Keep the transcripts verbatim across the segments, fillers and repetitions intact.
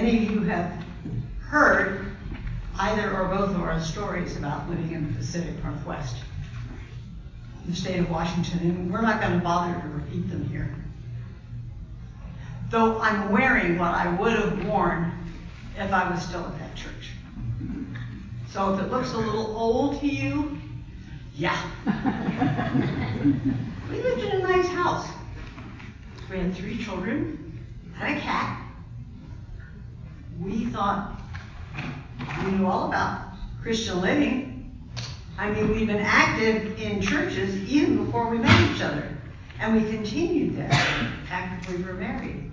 Many of you have heard either or both of our stories about living in the Pacific Northwest, the state of Washington, and we're not going to bother to repeat them here. Though I'm wearing what I would have worn if I was still at that church. So if it looks a little old to you, yeah. We lived in a nice house. We had three children and a cat. We thought we knew all about Christian living. I mean, we've been active in churches even before we met each other. And we continued that after we were married.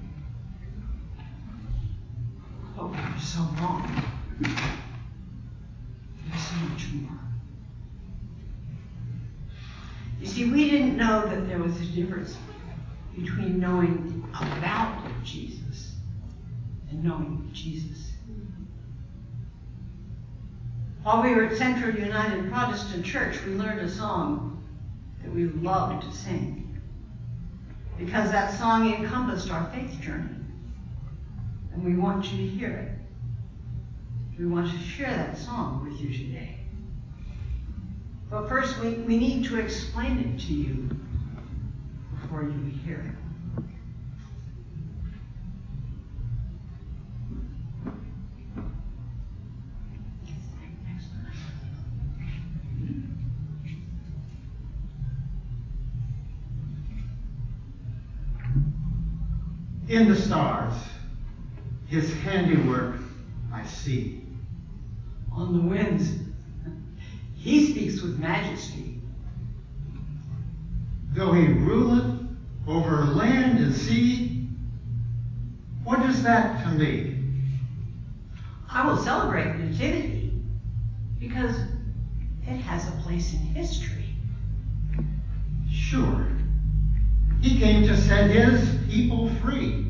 But we were so wrong. There's so much more. You see, we didn't know that there was a difference between knowing about Jesus and knowing Jesus. While we were at Central United Protestant Church, we learned a song that we loved to sing because that song encompassed our faith journey. And we want you to hear it. We want to share that song with you today. But first, we, we need to explain it to you before you hear it. In the stars, his handiwork I see. On the winds, he speaks with majesty. Though he ruleth over land and sea, what is that to me? I will celebrate Nativity because it has a place in history. Sure, he came to set his people free.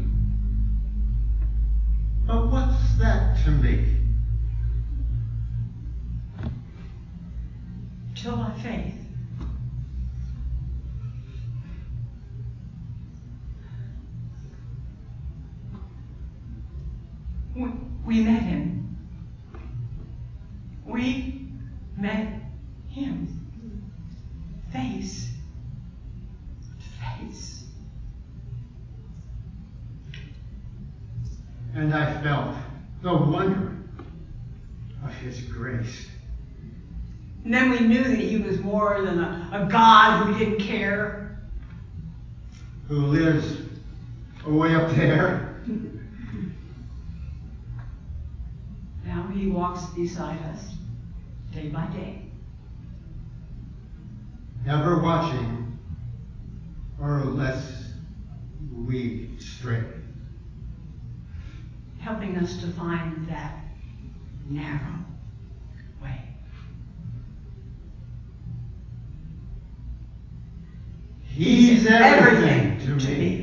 But what's that to me? Till by faith. We, we met him. We met him. Face to face. And I felt the wonder of his grace. And then we knew that he was more than a, a God who didn't care. Who lives away up there. Now he walks beside us day by day. Ever watching, or lest we stray. Helping us to find that narrow way. He's everything, everything to, to me. me.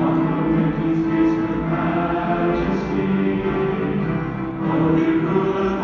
Majesty, oh, you rule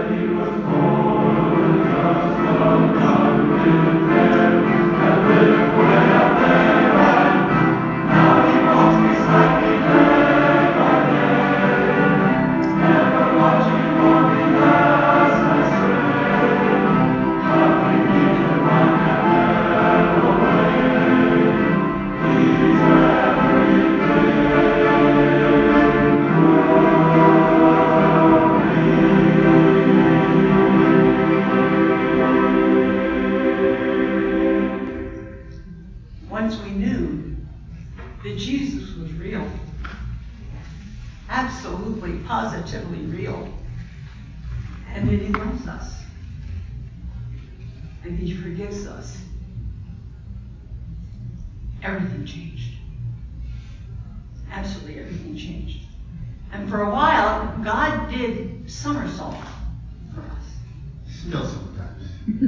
Once we knew that Jesus was real, absolutely, positively real, and that he loves us, and he forgives us, everything changed. Absolutely everything changed. And for a while, God did somersault for us. Still sometimes.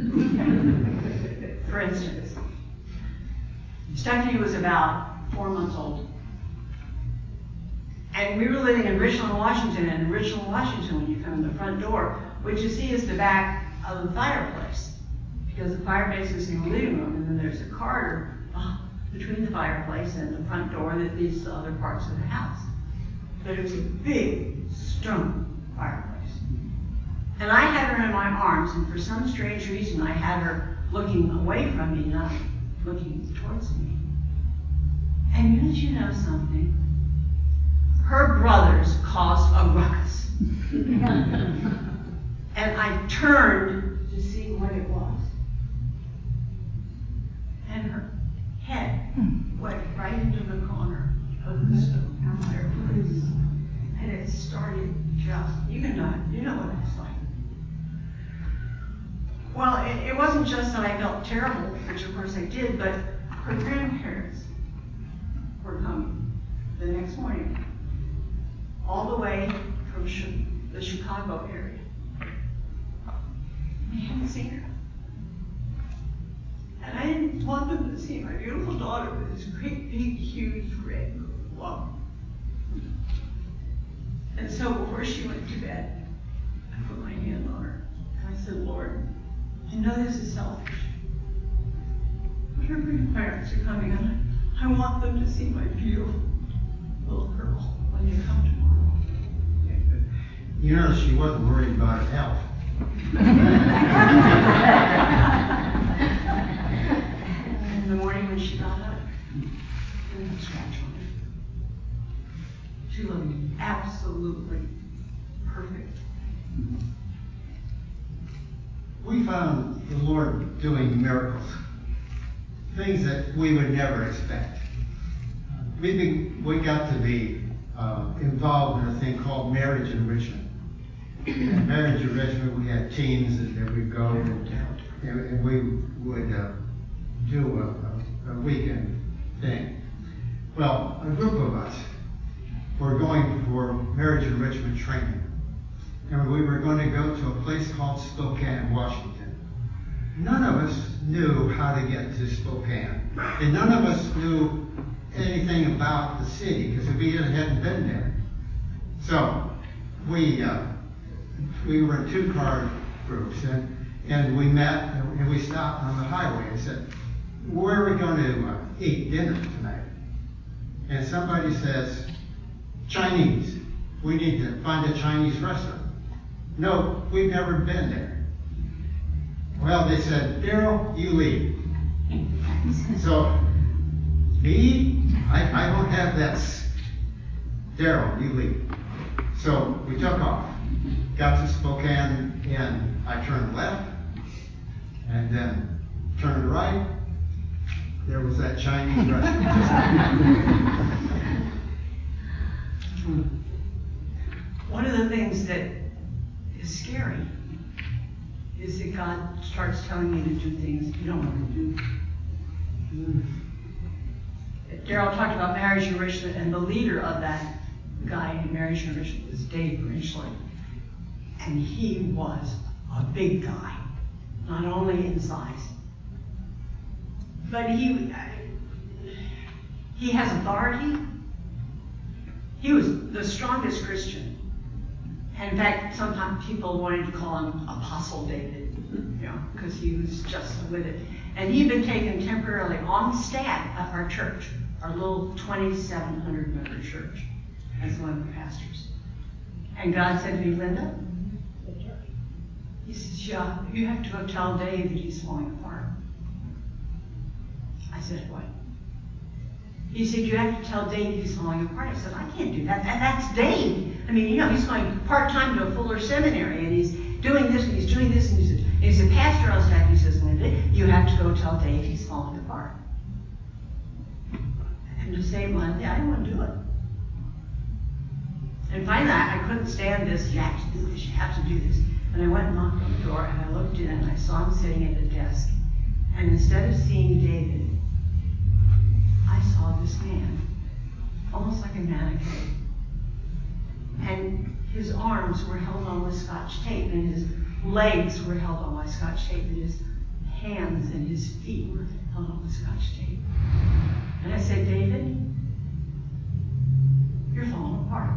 For instance, Stephanie was about four months old. And we were living in Richland, Washington. And in Richland, Washington, when you come in the front door, what you see is the back of the fireplace. Because the fireplace is in the living room, and then there's a corridor between the fireplace and the front door that leads to other parts of the house. But it was a big stone fireplace. And I had her in my arms, and for some strange reason, I had her looking away from me, not looking towards me. And didn't you know something? Her brothers caused a ruckus. And I turned to see what it was. And her head went right into the corner of the stone fireplace. And it started just, you can know, you know what it's like. Well, it, it wasn't just that I felt terrible, which of course I did, but her grandparents were coming the next morning, all the way from Ch- the Chicago area. I hadn't seen her. And I didn't want them to see my beautiful daughter with this great, big, huge red lump. And so before she went to bed, I put my hand on her, and I said, Lord, I know this is selfish, but her grandparents are coming, and I, I want them to see my beautiful little girl when they come tomorrow. You know, she wasn't worried about her health. In the morning when she got up, there was a scratch on her. She looked absolutely perfect. We found the Lord doing miracles, things that we would never expect. We be, we got to be uh, involved in a thing called Marriage Enrichment. And Marriage Enrichment, we had teams that, that would go and, and, and we would uh, do a, a, a weekend thing. Well, a group of us were going for marriage enrichment training. And we were going to go to a place called Spokane, Washington. None of us knew how to get to Spokane. And none of us knew anything about the city because we hadn't been there. So we uh, we were in two-car groups, and, and we met and we stopped on the highway and said, where are we going to uh, eat dinner tonight? And somebody says, Chinese. We need to find a Chinese restaurant. No, we've never been there. Well, they said, Daryl, you lead. So, me, I, I don't have that. Daryl, you lead. So we took off, got to Spokane, and I turned left, and then turned right. There was that Chinese restaurant. One of the things that is scary is that God starts telling you to do things you don't want to do. Mm. Daryl talked about marriage enrichment, and the leader of that guy in marriage enrichment was Dave Richland. And he was a big guy, not only in size, but he he has authority. He was the strongest Christian. And in fact, sometimes people wanted to call him Apostle David, you know, because he was just so with it. And he'd been taken temporarily on staff at our church, our little twenty-seven hundred member church, as one of the pastors. And God said to me, Linda, he says, yeah, you have to go tell Dave that he's falling apart. I said, what? He said, you have to tell Dave he's falling apart. I said, I can't do that. that that's Dave. I mean, you know, he's going part-time to a Fuller seminary, and he's doing this, and he's doing this, and he's a, and he's a pastor on staff. He says, Linda, you have to go tell Dave he's falling apart. And to save my life, I didn't want to do it. And finally, I couldn't stand this. You have to do this. You have to do this. And I went and knocked on the door, and I looked in, and I saw him sitting at a desk. And instead of seeing David, I saw this man, almost like a mannequin. And his arms were held on with Scotch tape, and his legs were held on by Scotch tape, and his hands and his feet were held on with Scotch tape. And I said, David, you're falling apart.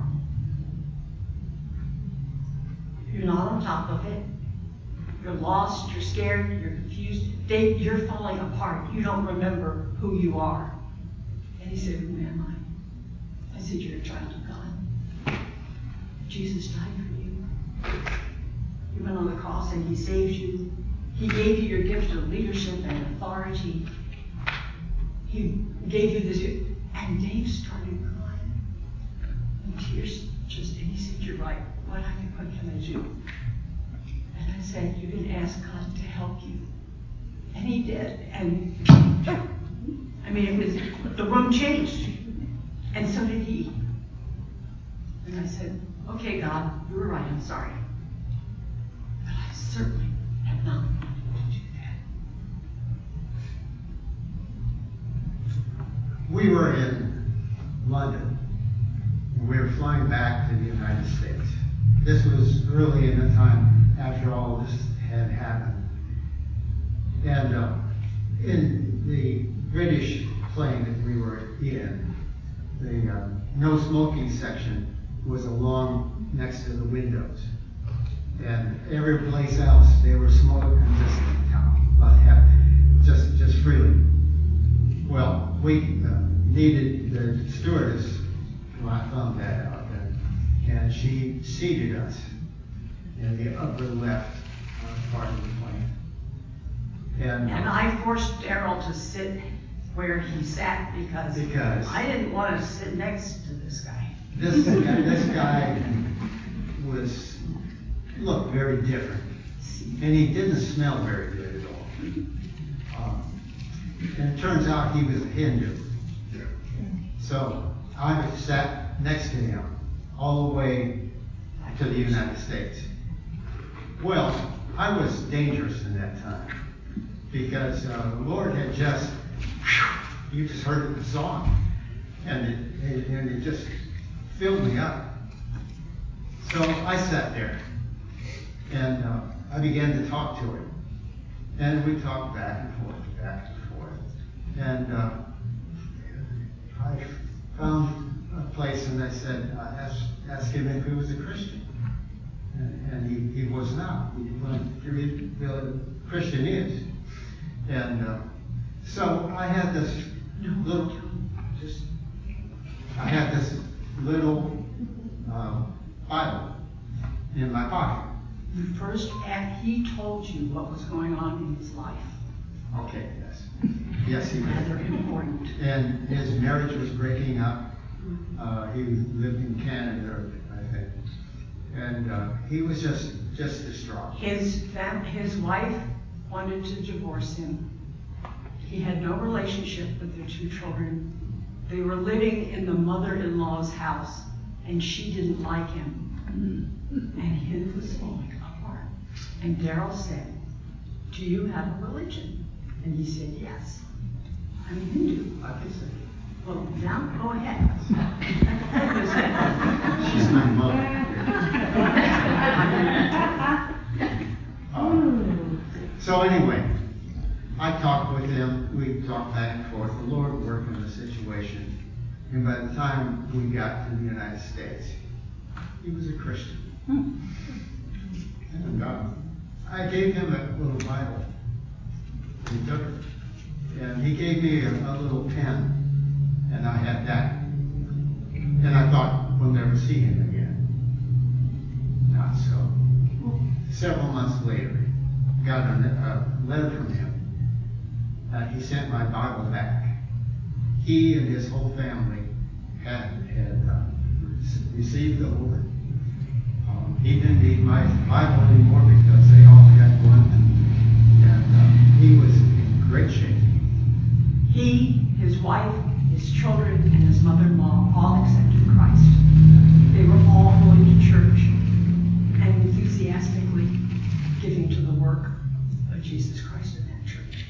You're not on top of it. You're lost, you're scared, you're confused. Dave, you're falling apart. You don't remember who you are. And he said, who am I? I said, you're a child of God. Jesus died for you. He went on the cross and he saved you. He gave you your gift of leadership and authority. He gave you this. And Dave started crying. And tears just, and he said, you're right. What, I can, what can I do? And I said, you can ask God to help you. And he did. And I mean, it was, the room changed. And so did he. And I said, okay, God, you were right, I'm sorry. But I certainly have not wanted to do that. We were in London, and we were flying back to the United States. This was early in the time after all this had happened. And uh, in the British plane that we were in, the uh, no smoking section was along next to the windows. And every place else, they were smoking just, about half, just, just freely. Well, we uh, needed the stewardess, well, I found that out then, and she seated us in the upper left uh, part of the plane. And, and I forced Daryl to sit where he sat because, because I didn't want to sit next to this guy. This guy, this guy was looked very different, and he didn't smell very good at all. Um, and it turns out he was a Hindu. So I sat next to him all the way to the United States. Well, I was dangerous in that time because uh, the Lord had just, you just heard it in the song, and it, it, and it just filled me up. So I sat there, and uh, I began to talk to him. And we talked back and forth, back and forth. And uh, I found a place, and I said, uh, ask, ask him if he was a Christian. And, and he, he was not. He wasn't the Christian is. And uh, so I had this little, just, I had this little uh, Bible in my pocket. The first act, he told you what was going on in his life. Okay, yes. Yes, he did. Rather important. And his marriage was breaking up. Uh, he lived in Canada, I think. And uh, he was just, just distraught. His fam- his wife wanted to divorce him. He had no relationship with their two children. They were living in the mother-in-law's house, and she didn't like him. And his was falling apart. And Daryl said, do you have a religion? And he said, yes. I'm Hindu. I can say. Well, now go ahead. She's my mother. um, so anyway, I talked with him. We talked back and forth. The Lord worked in the situation. And by the time we got to the United States, he was a Christian. And uh, I gave him a little Bible. He took it. And he gave me a, a little pen. And I had that. And I thought we'll never see him again. Not so. Several months later, got a, a letter from him. Uh, he sent my Bible back. He and his whole family had, had uh, received the Lord. Um, he didn't need my Bible anymore because they all had one. And uh, he was in great shape. He, his wife, his children, and his mother-in-law all accepted Christ. They were all going to church and enthusiastically giving to the work of Jesus Christ in that church.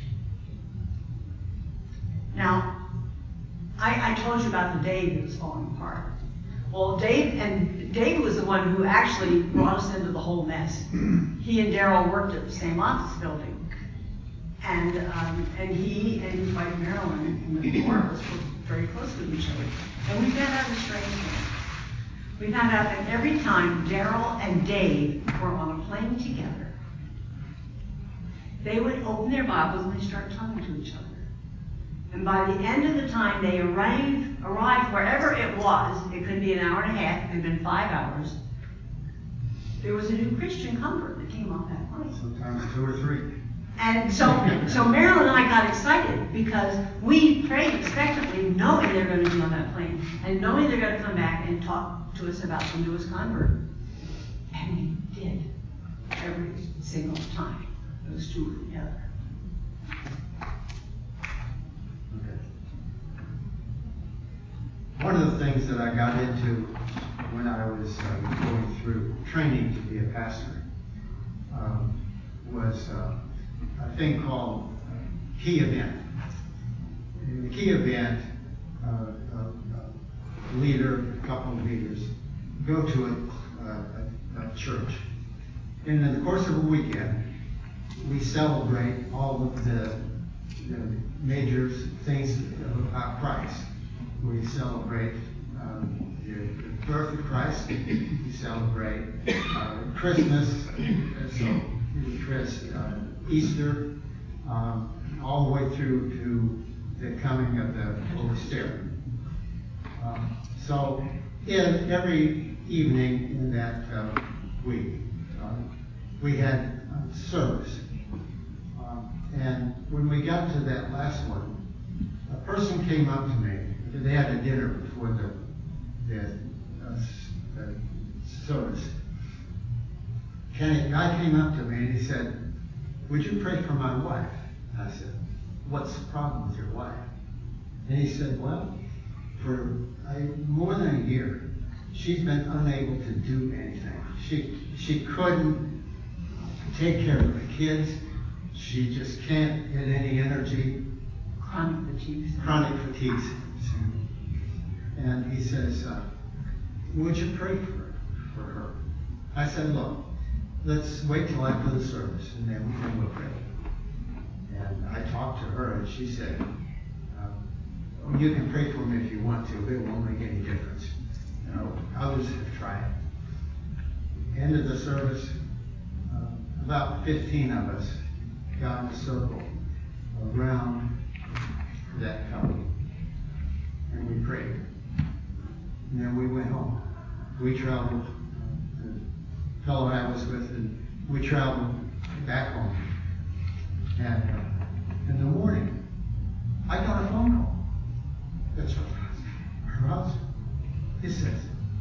Now, I, I told you about the Dave that was falling apart. Well, Dave, and Dave was the one who actually brought us into the whole mess. He and Daryl worked at the same office building. And um, and he and his wife Marilyn and the four of us were very close with each other. And we found out a strange thing. We found out that every time Daryl and Dave were on a plane together, they would open their Bibles and they start talking to each other. And by the end of the time they arrived, arrived wherever it was, it could be an hour and a half, it could have been five hours, there was a new Christian convert that came off that plane. Sometimes two or three. And so, so Marilyn and I got excited because we prayed expectantly, knowing they're going to be on that plane and knowing they're going to come back and talk to us about the newest convert. And they did every single time those two were together. Okay. One of the things that I got into when I was uh, going through training to be a pastor um, was uh, a thing called uh, Key Event. In the Key Event, uh, a, a leader, a couple of leaders, go to a, a, a church. And in the course of a weekend, we celebrate all of the, the major things about Christ. We celebrate um, the, the birth of Christ. We celebrate uh, Christmas. So Chris, uh, Easter, um, all the way through to the coming of the Holy Spirit. Um, so, in every evening in that uh, week, uh, we had uh, service. Um, and when we got to that last one, a person came up to me. They had a dinner before the, the, uh, the service. And a guy came up to me and he said, "Would you pray for my wife?" I said, "What's the problem with your wife?" And he said, "Well, for a, more than a year, she's been unable to do anything. She she couldn't take care of the kids. She just can't get any energy. Chronic fatigue. Chronic fatigue. And he says, uh, would you pray for, for her?" I said, "Look, let's wait till after the service, and then, then we'll pray." And I talked to her, and she said, um, "You can pray for me if you want to, but it won't make any difference. You know, others have tried." End of the service, uh, about fifteen of us got in a circle around that couple, and we prayed. And then we went home. We traveled. Uh, the fellow I was with, and we traveled back home. And uh, in the morning, I got a phone call. That's her husband. He says,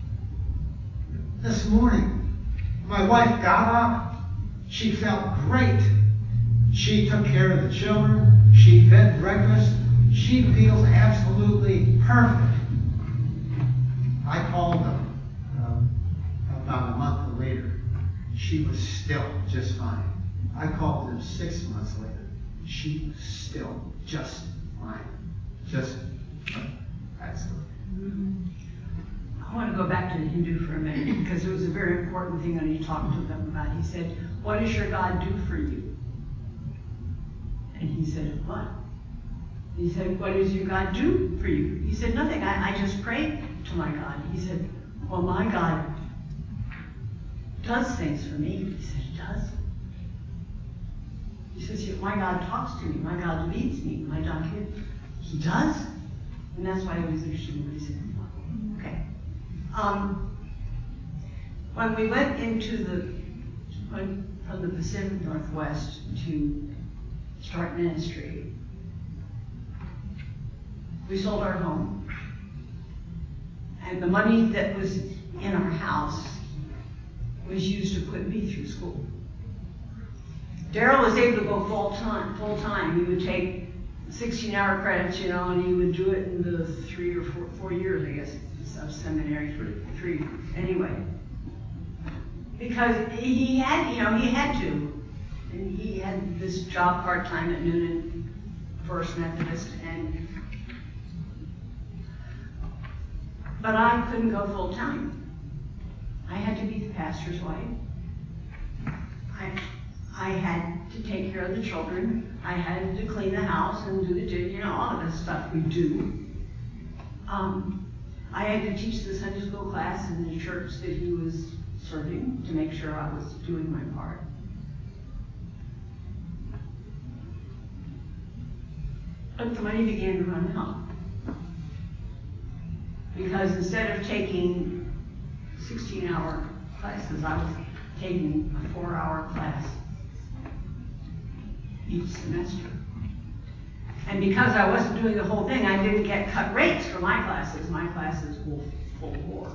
"This morning, my wife got up. She felt great. She took care of the children. She fed breakfast. She feels absolutely perfect." I called them uh, about a month later. She was still just fine. I called them six months later. She was still just fine. Just excellent. I want to go back to the Hindu for a minute because it was a very important thing that he talked to them about. He said, "What does your God do for you?" And he said, "What?" He said, "What does your God do for you?" He said, "Nothing. I, I just pray to my God." He said, "Well, my God does things for me. He said, he does. He says, my God talks to me. My God leads me. My God, he does. And that's why it was interesting what he said. Okay. Um, when we went into the, went from the Pacific Northwest to start ministry, we sold our home. And the money that was in our house was used to put me through school. Daryl was able to go full time. Full time, he would take sixteen-hour credits, you know, and he would do it in the three or four, four years, I guess, of seminary, three, three anyway. Because he had, you know, he had to, and he had this job part time at Noonan First Methodist, and but I couldn't go full time. I had to be the pastor's wife. I, I had to take care of the children. I had to clean the house and do the, you know, all of the stuff we do. Um, I had to teach the Sunday school class in the church that he was serving to make sure I was doing my part. But the money began to run out. Because instead of taking sixteen-hour classes, I was taking a four-hour class each semester. And because I wasn't doing the whole thing, I didn't get cut rates for my classes. My classes were full bore.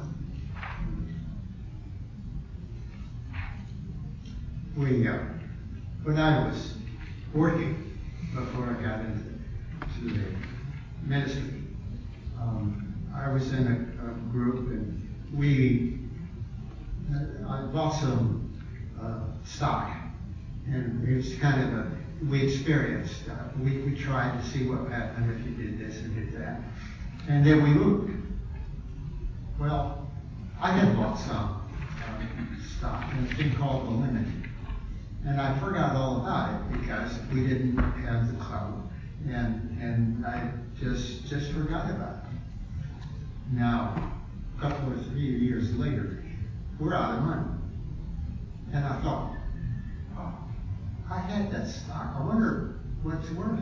We, uh, when I was working before I got into to the ministry, um, I was in a, a group, and we uh, I bought some uh, stock, and it was kind of a we experienced. Uh, we we tried to see what happened if you did this or did that, and then we moved. Well, I had bought some um, stock in a thing called the Limit, and I forgot all about it because we didn't have the cloud, and and I just just forgot about it. Now, a couple or three years later, we're out of money. And I thought, oh, I had that stock. I wonder what it's worth.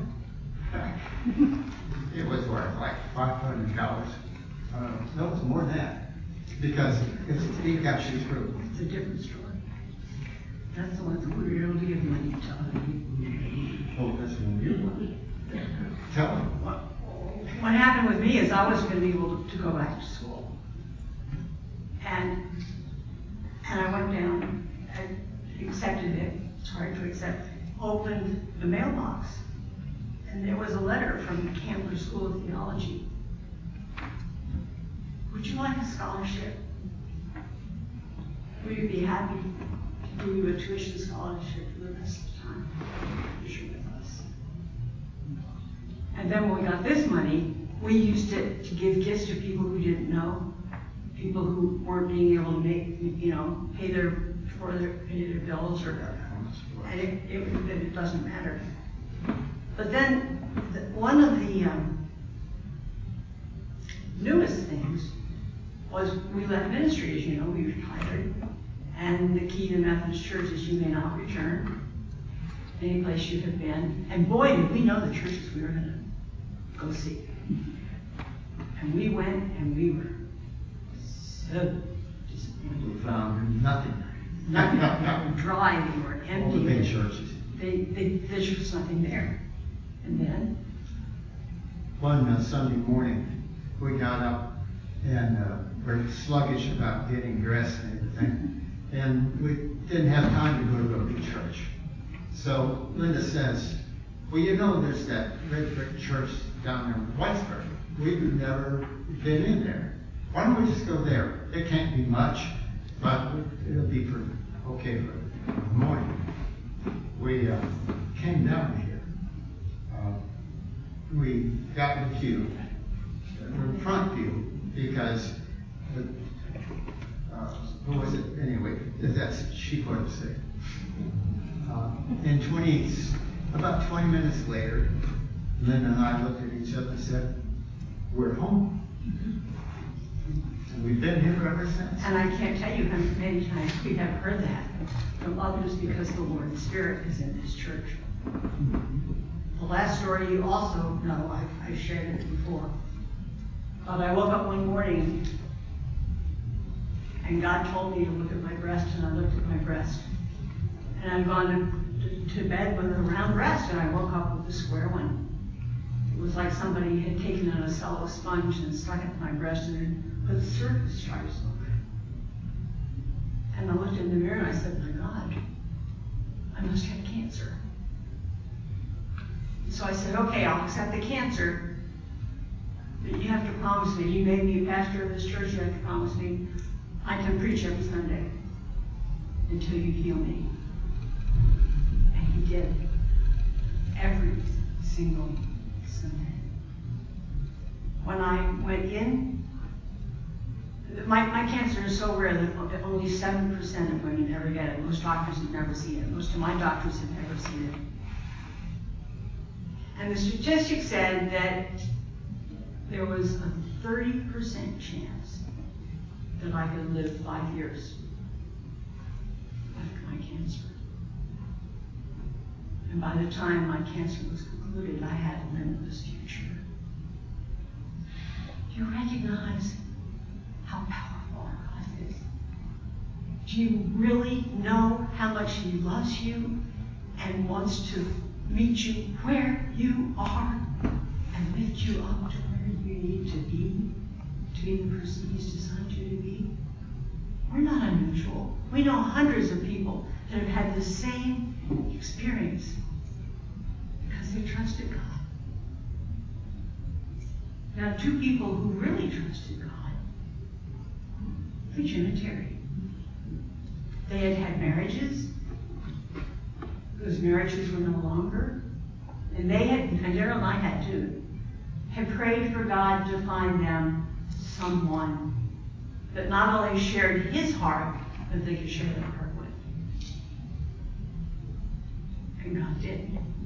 It was worth like five hundred dollars. Uh, no, it's more than that. Because it's, it got you through. It's a different story. That's the ones who were able to give money to other people. Oh, that's one you want. Tell them. What, what happened with me is I wasn't going to be able to, to go back to school. And and I went down, I accepted it, it's hard to accept, opened the mailbox, and there was a letter from the Candler School of Theology. Would you like a scholarship? Would you be happy to give you a tuition scholarship for the rest of the time that you're with us? And then when we got this money, we used it to give gifts to people who didn't know, people who weren't being able to make, you know, pay their for their pay their bills, or and it, it, it doesn't matter. But then the, one of the um, newest things was we left ministry, as you know, we retired, and the key to the Methodist Church is you may not return any place you have been. And boy, did we know the churches we were going to go see. And we went, and we were so disappointed. We found nothing. Nothing. They were dry. They were empty. All the big churches. They, they, there's just nothing there. And then? One uh, Sunday morning, we got up and uh, we're sluggish about getting dressed and everything. And we didn't have time to go to a big church. So Linda says, well, you know, there's that red brick church down there in Whitesburg. We've never been in there. Why don't we just go there? It can't be much, but it'll be for okay for the morning. We uh, came down here. Uh, we got in the pew, the front pew, because the, uh, what was it? Anyway, that's she put us there. Uh, and twenty, about twenty minutes later, Linda and I looked at each other and said, "We're home." And we've been here ever since. And I can't tell you how many times we have heard that from others because the Lord's Spirit is in this church. The last story you also know, I've, I've shared it before. But I woke up one morning and God told me to look at my breast, and I looked at my breast. And I'd gone to, to bed with a round breast, and I woke up with a square one. It was like somebody had taken a cello sponge and stuck it in my breast and then put surface stripes over it. And I looked in the mirror and I said, my God, I must have cancer. So I said, okay, I'll accept the cancer, but you have to promise me, you may be a pastor of this church, you have to promise me I can preach every Sunday until you heal me. And he did. Every single Sunday. When I went in, my, my cancer is so rare that only seven percent of women ever get it. Most doctors have never seen it. Most of my doctors have never seen it. And the statistics said that there was a thirty percent chance that I could live five years after my cancer. And by the time my cancer was concluded, I had a limitless future. Do you recognize how powerful our God is? Do you really know how much he loves you and wants to meet you where you are and lift you up to where you need to be, to be the person he's designed you to be? We're not unusual. We know hundreds of people that have had the same experience because they trusted God. Now, two people who really trusted God were Jim and Terry. They had had marriages. Those marriages were no longer. And they had, and Daryl and I had too, had prayed for God to find them someone that not only shared his heart, but they could share their heart with. And God did.